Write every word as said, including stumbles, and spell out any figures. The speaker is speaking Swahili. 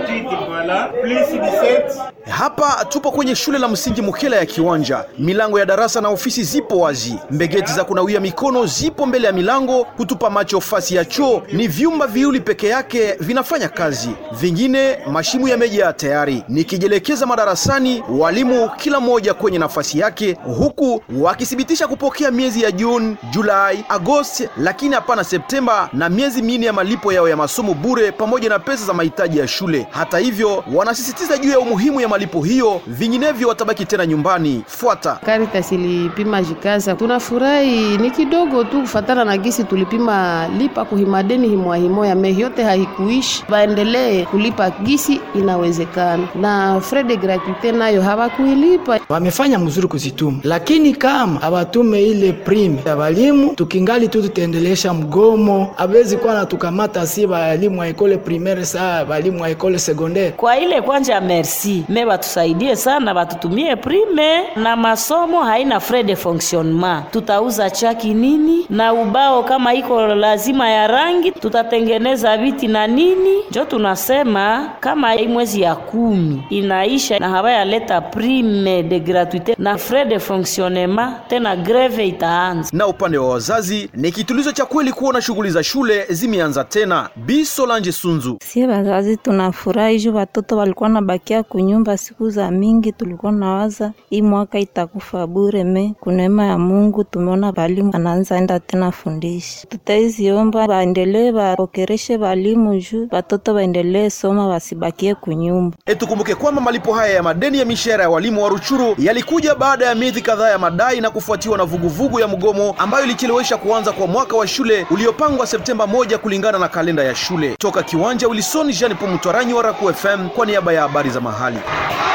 Hapa tupo kwenye shule la msingi Mukela ya Kiwanja. Milango ya darasa na ofisi zipo wazi. Mbegeti za kunawia mikono zipo mbele ya milango. Kutupa macho fasi ya choo ni vyumba viwili peke yake vinafanya kazi. Vingine mashimu yamejaa tayari. Nikijelekeza madarasani, walimu kila moja kwenye nafasi yake, huku wakithibitisha kupokea miezi ya Juni, Julai, Agosti, lakini hapana Septemba, na miezi minne ya malipo yao ya masomo bure pamoja na pesa za mahitaji ya shule. Hata hivyo, wanasisitiza juu ya umuhimu ya malipo hiyo, vinginevyo watabaki tena nyumbani. Fuata. Caritas ilipima jikaza. Tunafurahi ni kidogo tu kufatana na gisi tulipima lipa kuhimadeni himwa himoya me yote haikuishi. Waendelee kulipa gisi inawezekana. Na frais de gratuité nayo hawakuilipa. Wamefanya mzuri kuzituma. Lakini kama hawatume ile prime ya walimu, tukingali tu tutaendelesha mgomo. Hawezi kuwa na tukamata si walimu wa ekole primaire saa walimu wa ekole secondaire. Kwa ile kwanza merci. Me batusaidie sana batutumie prime na masomo haina frais de fonctionnement. Tutauza chaki nini na ubao kama iko lazima ya rangi tutatengeneza viti na nini. Jo tunasema kama mwezi ya kumi inaisha na hawaya leta prime de gratuité na frais de fonctionnement tena greve itaanza. Na upande wa wazazi ni kitulizo cha kweli kuona shughuli za shule zimeanza tena. Bi Solange Sunzu: sie wazazi tunafurahi juu watoto walikuwa nabakia kunyumba siku za mingi, tulikuwa nawaza hii mwaka itakufa bure. Me kunema ya Mungu tumeona walimu anaanza enda tena fundisha. Tutaiziomba waendelee wapokereshe walimu juu watoto waendelee soma wasibakie kunyumba. Etukumbuke kwamba malipo haya ya madeni ya mishahara ya walimu wa Ruchuru yalikuja baada ya miezi kadhaa ya madai na kufuatiwa na vuguvugu ya mgomo ambayo ilichelewesha kuanza kwa mwaka wa shule uliopangwa Septemba moja kulingana na kalenda ya shule. Toka Kiwanja, Wilson Jean Paul Mutwaranyi wa Raku F M kwa niaba ya habari za mahali.